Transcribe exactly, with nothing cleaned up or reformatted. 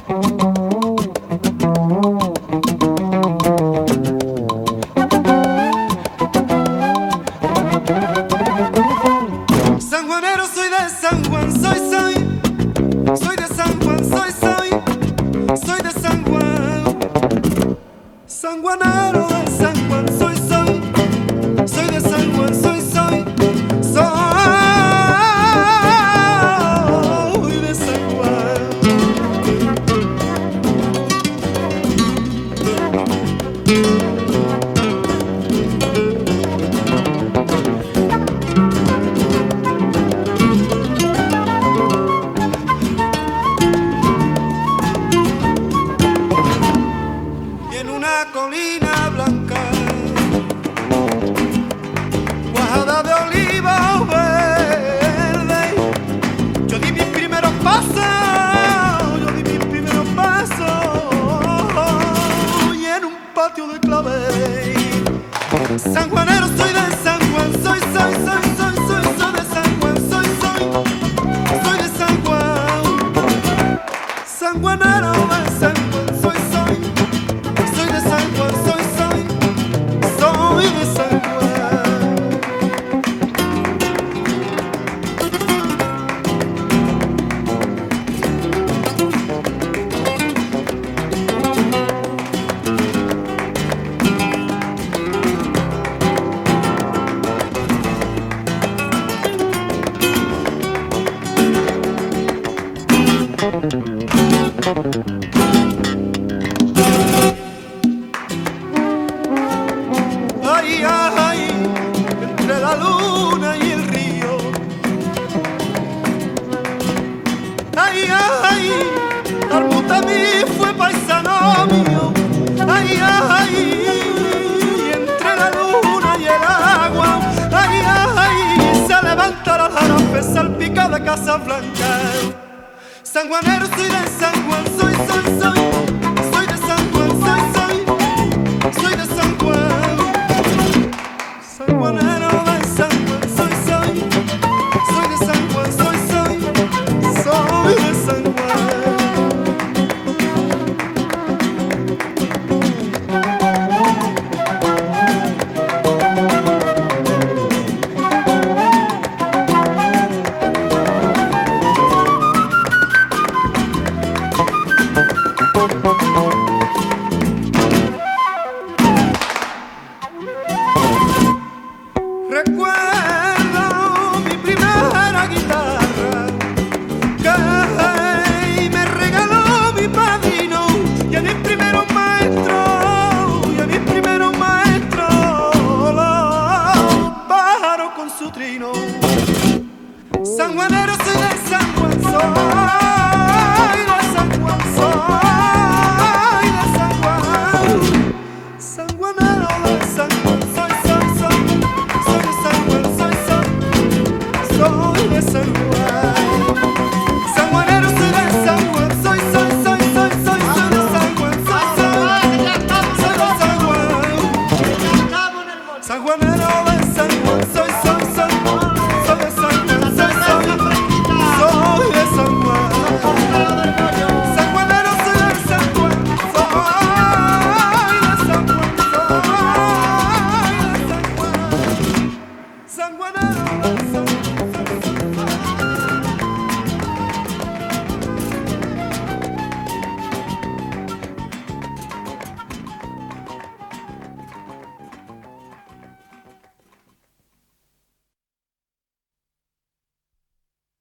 Sanjuanero soy de San Juan, soy, soy, soy de San Juan, soy, soy, soy de San Juan. Sanjuanero de San Juan, soy, soy, soy de San Juan, soy, soy, soy de San Juan. Colina blanca, cuajada de olivo verde, yo di mis primeros pasos, yo di mis primeros pasos, y en un patio de clavel. Sanjuanero soy de San Juan, soy, soy, soy, soy, soy, soy de San Juan, soy, soy, soy de San Juan. Sanjuanero de San Juan, soy, soy. Soy de San Juan, soy, soy, soy de San Juan. Ay, ay, entre la luna y el río. Ay, ay, Armutamí fue paisano mío. Ay, ay, entre la luna y el agua. Ay, ay, se levanta la jarafe salpicada de Casablanca. Sanjuanero soy de San Juan, soy, soy, soy. Soy de San Juan, soy, soy. Soy de San Juan. Sanjuanero de San Juan, soy, soy. Soy de San Juan, soy, soy. Soy de San Juan.